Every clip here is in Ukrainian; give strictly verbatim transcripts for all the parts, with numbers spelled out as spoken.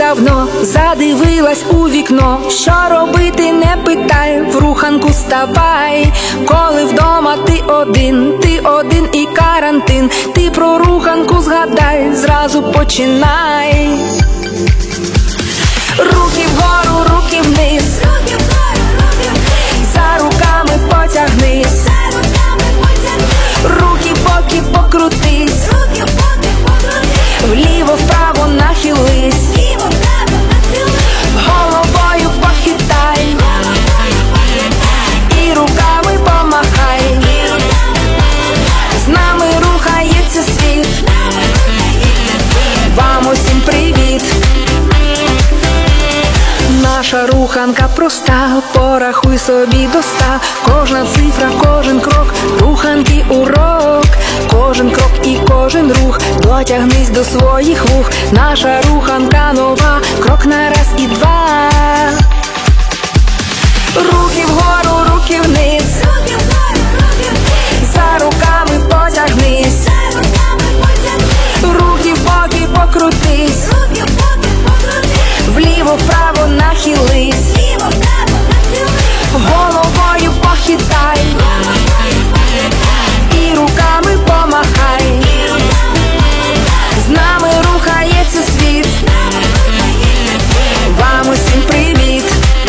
давно задивилась у вікно. Що робити, не питай, в руханку ставай. Коли вдома ти один, ти один і карантин, ти про руханку згадай, зразу починай. Руки вгору, руки вниз, за руками потягнись, руки в боки покрутись, вліво-вправо нахились, головою похитай і руками помахай. З нами рухається світ, вам усім привіт. Наша руханка проста, порахуй собі до ста. Кожна цифра, кожен крок, руханки урок. Кожен крок і кожен рух, дотягнись до своїх вух. Наша руханка нова, крок на раз і два. Руки вгору, руки вниз, за руками потягнись, руки в боки покрутись, вліво-вправо нахились, головою похитай і руками помахай. З нами рухається світ, вам усім привіт.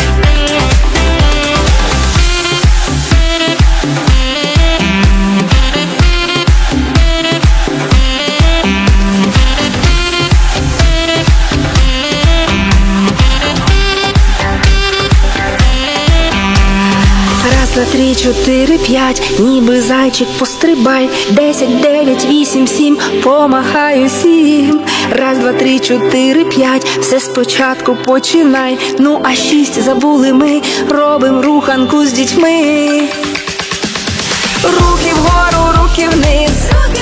Раз, два, три, чотири, п'ять, ніби зайчик пострибай. Десять, дев'ять, вісім, сім, помахай усім. Раз, два, три, чотири, п'ять, все спочатку починай. Ну а шість забули ми, робим руханку з дітьми. Руки вгору, руки вниз,